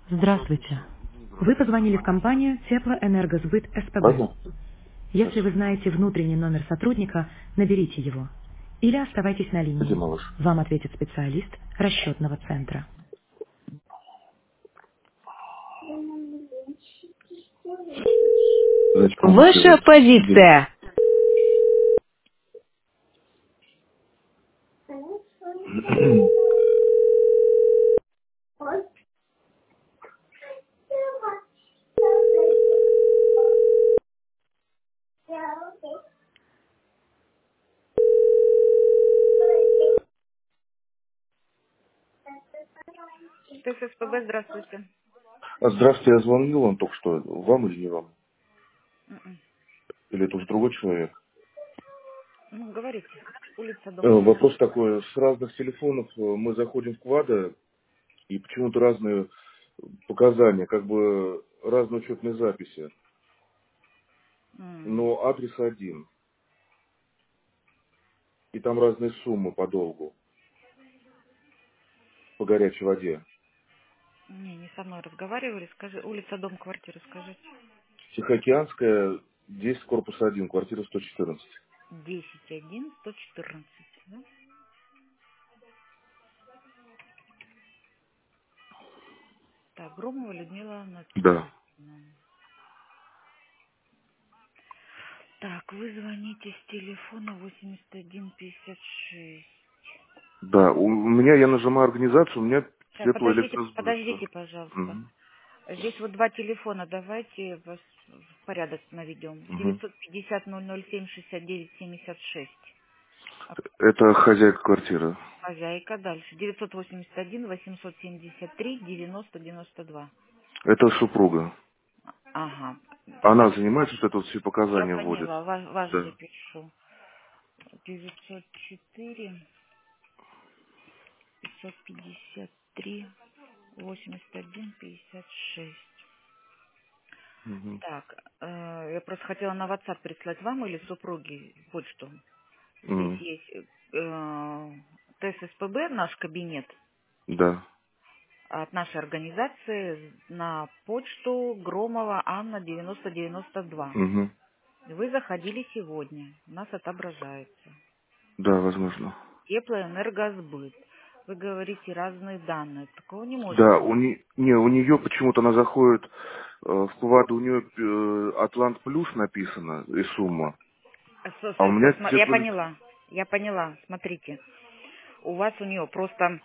Здравствуйте. Вы позвонили в компанию Теплоэнергосбыт СПБ. Ладно? Если Хорошо. вы знаете внутренний номер сотрудника, наберите его. Или оставайтесь на Где линии. малыш? Вам ответит специалист расчетного центра. Значит, по-моему, Ваша сегодня. Где? позиция. ТССПБ, здравствуйте. Здравствуйте, я звонил вам только что. Вам или не вам? М-м. Или это уже другой человек? Ну, говорите. Улица, дом, квартира. Вопрос такой. С разных телефонов мы заходим в квада, и почему-то разные показания, как бы разные учетные записи. М. Но адрес один. И там разные суммы по долгу, по горячей воде. Не со мной разговаривали. Скажи, улица, дом, квартира, скажите. Тихоокеанская, 10, корпус 1, квартира 114. 10-1-114, да? Так, Громова Людмила Да. Анатольевна. Так, вы звоните с телефона 8156. Да, у меня, я нажимаю организацию, у меня Так, теплоэлектросбыт. подождите, пожалуйста. Мгм. Здесь вот два телефона, давайте вас в порядок наведем. Мгм. 950-007-69-76. А Это хозяйка квартиры. хозяйка дальше. 981-873-90-92. Это супруга. Ага. Она Давайте. занимается, вот это вот все Я показания вводит. поняла, вас Да. запишу. 904 553 81-56. Мгм. Так, я просто хотела на WhatsApp прислать вам или супруге почту. Здесь М. есть ТССПБ, наш кабинет Да. от нашей организации на почту Громова Анна 9092. Мгм. Вы заходили сегодня, у нас отображается. Да, возможно. Теплоэнергосбыт. Вы говорите разные данные. Такого не может Да, быть. не, у нее почему-то она заходит в кваду, у нее Атлант Плюс написано и сумма. А у меня Я тепло... поняла. Я поняла. Смотрите. У нее просто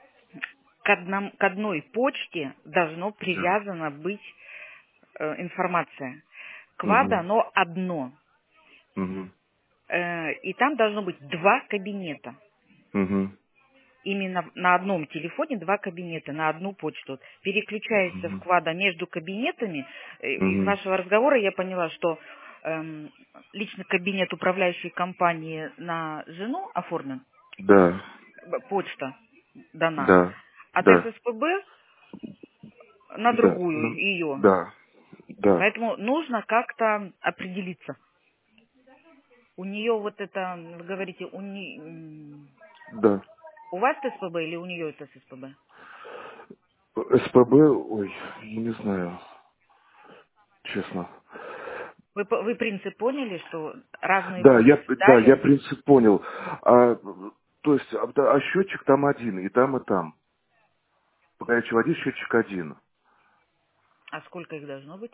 к одной почте должно Да. привязана быть информация. Квада, Угу. оно одно. Угу. И там должно быть два кабинета. Угу. Именно на одном телефоне два кабинета, на одну почту. Переключаешься в Угу. квада между кабинетами. Из Угу. вашего разговора я поняла, что лично кабинет управляющей компании на жену оформлен, Да. почта дана, Да. а Да. ТССПБ на Да. другую Ну, ее. да. Да. Поэтому нужно как-то определиться. У нее вот это, вы говорите, Да. у вас ТСПБ или у нее ТСПБ? СПБ, ой, не знаю, честно. Вы принцип поняли, что разные Да, вводите я далее? принцип понял. А, то есть, да, а счетчик там один, и там, и там. По горячей воде счетчик один. А сколько их должно быть?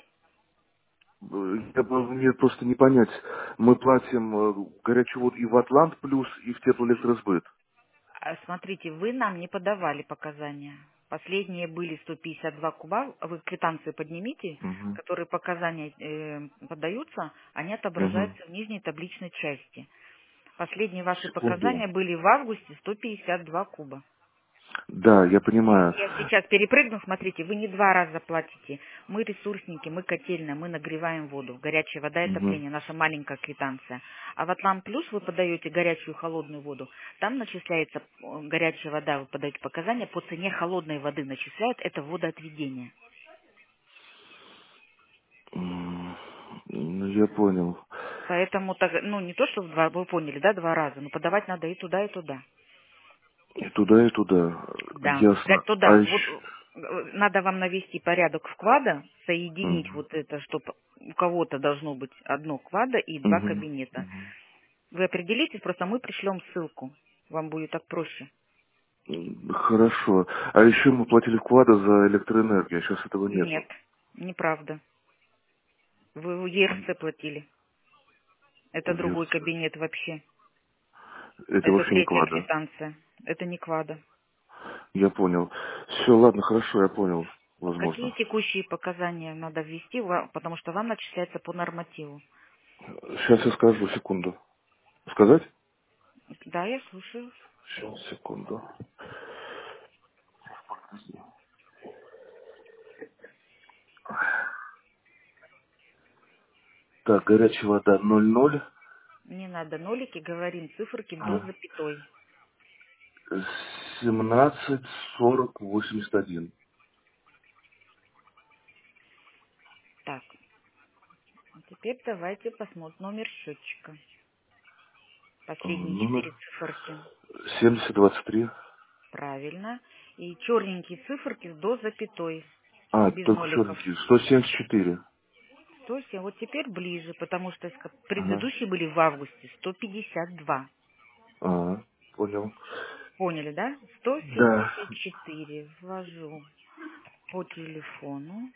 Мне просто не понять. Мы платим горячую воду и в Атлант плюс, и в теплоэлектросбыт. Смотрите, вы нам не подавали показания. Последние были 152 куба. Вы квитанции поднимите, Угу. которые показания подаются, они Угу. отображаются в нижней табличной части. Последние ваши Секунду. показания были в августе 152 куба. Да, я понимаю. Я сейчас перепрыгну, смотрите, вы не два раза платите. Мы ресурсники, мы котельная, мы нагреваем воду. Горячая вода и Угу. отопление, наша маленькая квитанция. А в Атлант Плюс вы подаете горячую и холодную воду. Там начисляется горячая вода, вы подаете показания, по цене холодной воды начисляют, это водоотведение. Ну, я понял. Поэтому, не то, что вы поняли, да, два раза, но подавать надо и туда, и туда. И туда, и туда. Да, Ясно. туда. Вот Надо вам навести порядок в квада, соединить Мгм. вот это, чтобы у кого-то должно быть одно квада и два Мгм. кабинета. Мгм. Вы определитесь, просто мы пришлем ссылку. Вам будет так проще. Хорошо. А еще мы платили квада за электроэнергию, а сейчас этого Нет, нету. неправда. Вы в ЕРЦ платили. Это другой Версия. кабинет вообще. Это Это вообще не третья квада. квитанция. Это не квада. Я понял. Все, ладно, хорошо, я понял. Какие Возможно. текущие показания надо ввести, потому что вам начисляется по нормативу? Сейчас я скажу, секунду. Сказать? Да, я слушаю. Сейчас, секунду. Так, горячая вода 0,0. Не надо нолики, говорим циферки до А, запятой. 17, 40, 81. Так, а теперь давайте посмотрим номер счетчика. Последние Номер 4 циферки. 7023. Правильно. И черненькие циферки до запятой. А, Без только ноликов. черненький. 174. 107. Вот теперь ближе, потому что Ага. предыдущие были в августе. 152. А, понял. Поняли, да? Да. 174. Ввожу по телефону.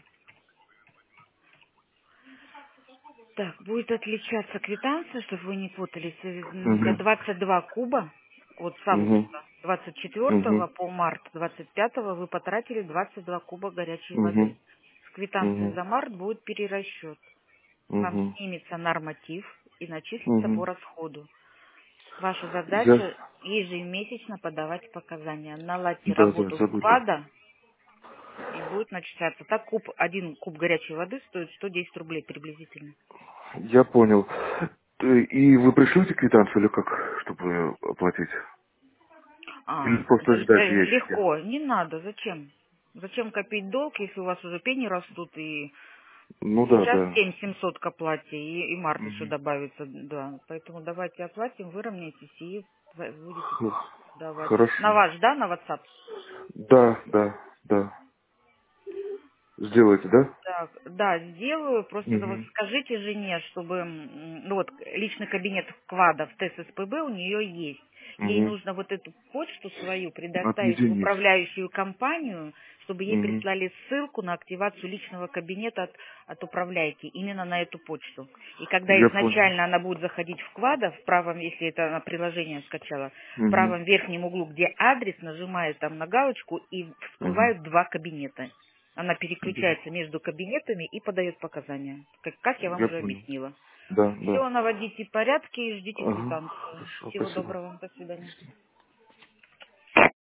Так, будет отличаться квитанция, чтобы вы не путались. Для Угу. 22 куба, вот с Угу. августа 24 Угу. по март 25 вы потратили 22 куба горячей воды. Угу. С квитанции Угу. за март будет перерасчет. Вам Угу. снимется норматив и начислится по Угу. расходу. Ваша Я... задача ежемесячно подавать показания. Наладьте Да, да, работу забыли. вклада и будет начисляться. Так один куб горячей воды стоит 110 рублей приблизительно. Я понял. И вы пришлете квитанцию или как, чтобы оплатить? Или просто ждать в ящике? Легко. Не надо. Зачем? Зачем копить долг, если у вас уже пени растут, и Ну да, сейчас да. 7700 к оплате, и март еще Мгм. добавится, да. Поэтому давайте оплатим, выровняйтесь и будете Х- давать. На Хорошо. ваш, да, на WhatsApp? Да, да, да. Сделайте, да? Так, да, сделаю. Просто вот Угу. скажите жене, чтобы, ну вот, личный кабинет КВАДа в ТССПБ у нее есть. Ей Угу. нужно вот эту почту свою предоставить в Объединить. управляющую компанию, чтобы ей Угу. прислали ссылку на активацию личного кабинета от управляйки именно на эту почту. И когда Я понял. изначально она будет заходить в КВАДа, в правом, если это она приложение скачала, в Угу. правом верхнем углу, где адрес, нажимает там на галочку и Угу. всплывают два кабинета. Она переключается между кабинетами и подает показания, как я вам Я уже понял. объяснила. Да, да. Все, наводите порядки и ждите Ага. квитанцию. Хорошо, Всего спасибо. доброго. До свидания.